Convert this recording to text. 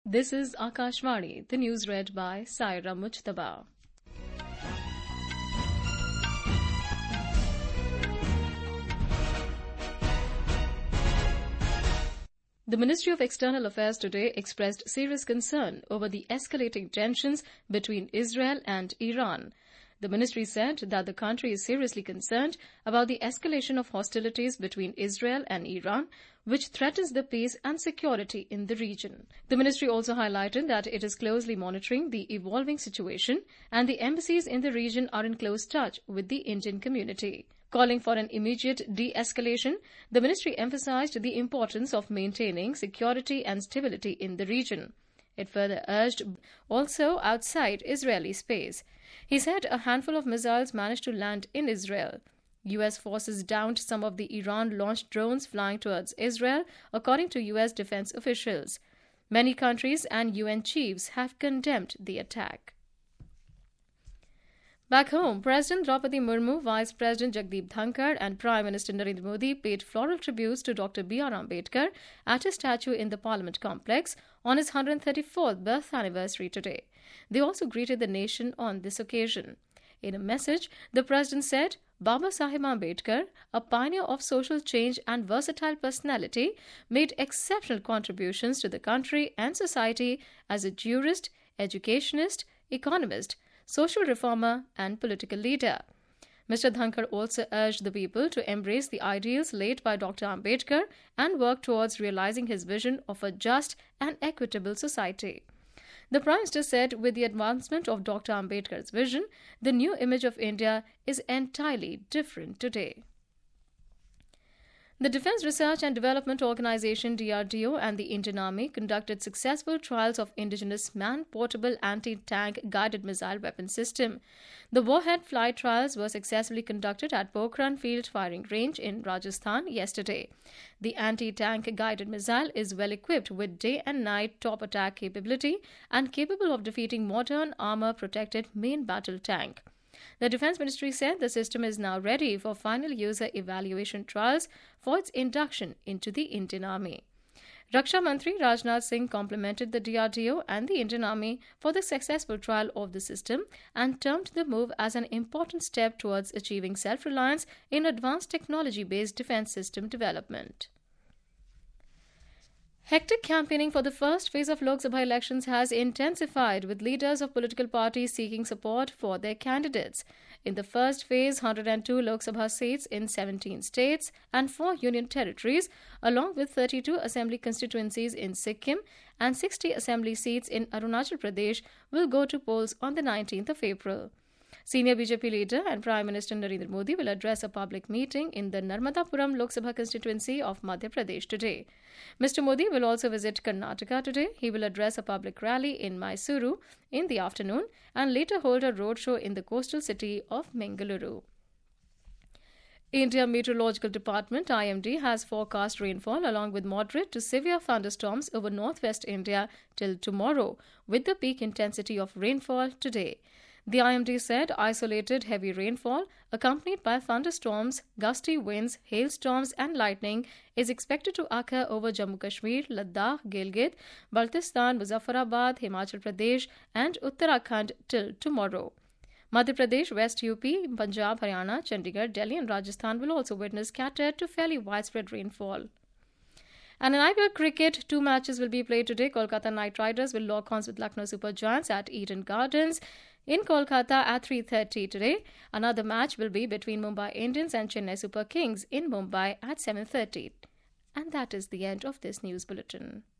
This is Akashvani, the news read by Saira Mujtaba. The Ministry of External Affairs today expressed serious concern over the escalating tensions between Israel and Iran. The ministry said that the country is seriously concerned about the escalation of hostilities between Israel and Iran, which threatens the peace and security in the region. The ministry also highlighted that it is closely monitoring the evolving situation and the embassies in the region are in close touch with the Indian community. Calling for an immediate de-escalation, the ministry emphasized the importance of maintaining security and stability in the region. It further urged also outside Israeli space. He said a handful of missiles managed to land in Israel. U.S. forces downed some of the Iran-launched drones flying towards Israel, according to U.S. defense officials. Many countries and UN chiefs have condemned the attack. Back home, President Draupadi Murmu, Vice President Jagdeep Dhankar and Prime Minister Narendra Modi paid floral tributes to Dr. B.R. Ambedkar at his statue in the Parliament complex on his 134th birth anniversary today. They also greeted the nation on this occasion. In a message, the President said, Baba Saheb Ambedkar, a pioneer of social change and versatile personality, made exceptional contributions to the country and society as a jurist, educationist, economist, social reformer and political leader. Mr. Dhankar also urged the people to embrace the ideals laid by Dr. Ambedkar and work towards realizing his vision of a just and equitable society. The Prime Minister said with the advancement of Dr. Ambedkar's vision, the new image of India is entirely different today. The Defence Research and Development Organisation DRDO and the Indian Army conducted successful trials of indigenous man-portable anti-tank guided missile weapon system. The warhead flight trials were successfully conducted at Pokhran Field Firing Range in Rajasthan yesterday. The anti-tank guided missile is well equipped with day and night top attack capability and capable of defeating modern armour-protected main battle tank. The Defence Ministry said the system is now ready for final user evaluation trials for its induction into the Indian Army. Raksha Mantri Rajnath Singh complimented the DRDO and the Indian Army for the successful trial of the system and termed the move as an important step towards achieving self-reliance in advanced technology-based defence system development. Hectic campaigning for the first phase of Lok Sabha elections has intensified, with leaders of political parties seeking support for their candidates. In the first phase, 102 Lok Sabha seats in 17 states and 4 union territories, along with 32 assembly constituencies in Sikkim and 60 assembly seats in Arunachal Pradesh, will go to polls on the 19th of April. Senior BJP leader and Prime Minister Narendra Modi will address a public meeting in the Narmadapuram Lok Sabha constituency of Madhya Pradesh today. Mr. Modi will also visit Karnataka today. He will address a public rally in Mysuru in the afternoon and later hold a roadshow in the coastal city of Mangaluru. India Meteorological Department IMD has forecast rainfall along with moderate to severe thunderstorms over northwest India till tomorrow, with the peak intensity of rainfall today. The IMD said isolated heavy rainfall, accompanied by thunderstorms, gusty winds, hailstorms and lightning, is expected to occur over Jammu Kashmir, Ladakh, Gilgit, Baltistan, Muzaffarabad, Himachal Pradesh and Uttarakhand till tomorrow. Madhya Pradesh, West UP, Punjab, Haryana, Chandigarh, Delhi and Rajasthan will also witness scattered to fairly widespread rainfall. And in IPL cricket, 2 matches will be played today. Kolkata Knight Riders will lock horns with Lucknow Super Giants at Eden Gardens in Kolkata at 3:30 today. Another match will be between Mumbai Indians and Chennai Super Kings in Mumbai at 7:30. And that is the end of this news bulletin.